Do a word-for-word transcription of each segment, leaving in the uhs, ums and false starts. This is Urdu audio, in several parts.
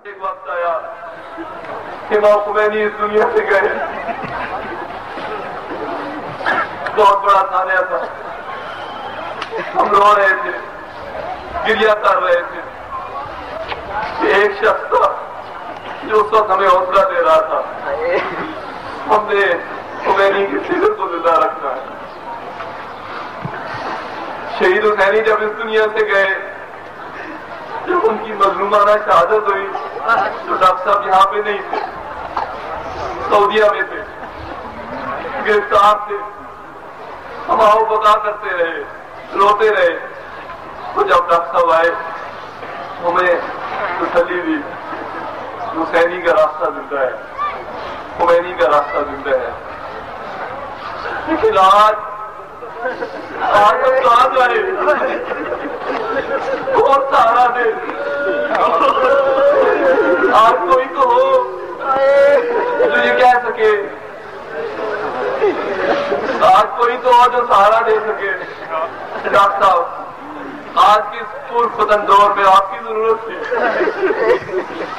ایک وقت آیا امام خمینی اس دنیا سے گئے، بہت بڑا تھانیہ تھا، ہم رو رہے تھے، گریہ کر رہے تھے کہ ایک شخص تھا جو اس وقت ہمیں حوصلہ دے رہا تھا، ہم نے خمینی کی سیرت کو زندہ رکھنا ہے۔ شہید حسینی جب اس دنیا سے گئے، جب ان کی مظلومانہ شہادت ہوئی تو ڈاکٹر صاحب یہاں پہ نہیں تھے، سعودیہ میں تھے، گرفتار تھے، ہم آؤ بقا کرتے رہے، روتے رہے۔ تو جب ڈاکٹر صاحب آئے ہمیں تسلی دی، حسینی کا راستہ زندہ ہے، خمینی کا راستہ زندہ ہے۔ لیکن آج آج ہم کہاں جائے، کون سہارا دے؟ آج کوئی تو ہو جو یہ کہہ سکے، آج کوئی تو ہو جو سہارا دے سکے۔ ڈاکٹر صاحب آج کے اس پرفتن دور میں آپ کی ضرورت تھی،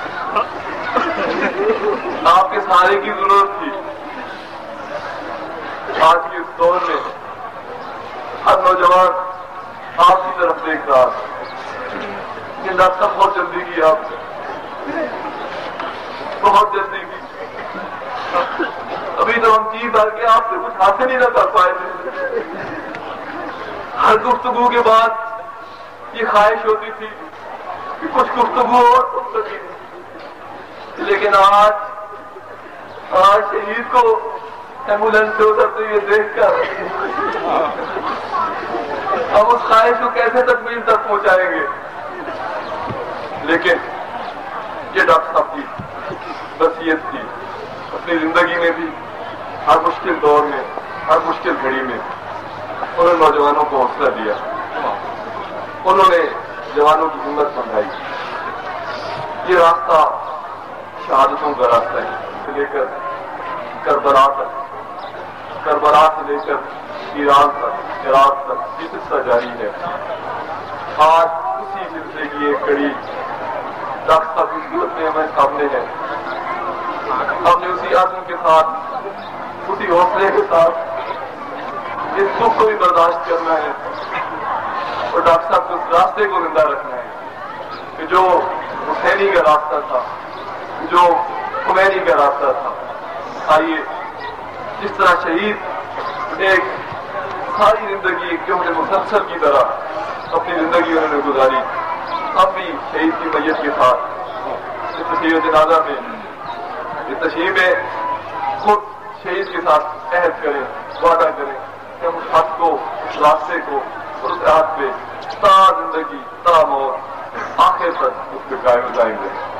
آپ کے سہارے کی ضرورت تھی۔ آج کے اس دور میں ہر نوجوان آپ کی طرف دیکھ رہا کہ ڈاکٹر صاحب بہت جلدی کی، آپ سے بہت جلدی کی، ابھی تو ہم چیز ڈال کے آپ سے کچھ حاصل ہی نہ کر پائے تھے۔ ہر گفتگو کے بعد یہ خواہش ہوتی تھی کہ کچھ گفتگو اور سن سکیں، لیکن آج آج شہید کو ایمبولینس سے اترتے ہوئے دیکھ کر ہم اس خواہش کو کیسے تکمیل تک پہنچائیں گے؟ لیکن یہ ڈاکٹر صاحب کی وصیت تھی، اپنی زندگی میں بھی ہر مشکل دور میں، ہر مشکل گھڑی میں انہوں نے نوجوانوں کو حوصلہ دیا، انہوں نے جوانوں کی ہمت بندھائی۔ یہ راستہ شہادتوں کا راستہ ہے، سے لے کر کربلا تک، کربلا سے لے کر ایران تک، عراق تک یہ سلسلہ جاری ہے۔ آج اسی سلسلے کی ایک کڑی ڈاکٹر صاحب کی صورت میں ہمیں سامنے ہے۔ ہم نے اسی عزم کے ساتھ، اسی حوصلے کے ساتھ اس دکھ کو بھی برداشت کرنا ہے اور ڈاکٹر صاحب کے اس راستے کو زندہ رکھنا ہے کہ جو حسینی کا راستہ تھا، جو خمینی کا راستہ تھا۔ آئیے جس طرح شہید ایک ساری زندگی ایک جوہر مسلسل کی طرح اپنی زندگی انہوں نے گزاری، ہم بھی شہید کی میت کے ساتھ اس تشییع جنازہ میں، اس تشییع میں خود شہید کے ساتھ عہد کریں، وعدہ کریں کہ ہم اس حق کو، اس راستے کو اور اس عہد پہ تا زندگی تا موت آخر تک اس پہ قائم رہیں گے۔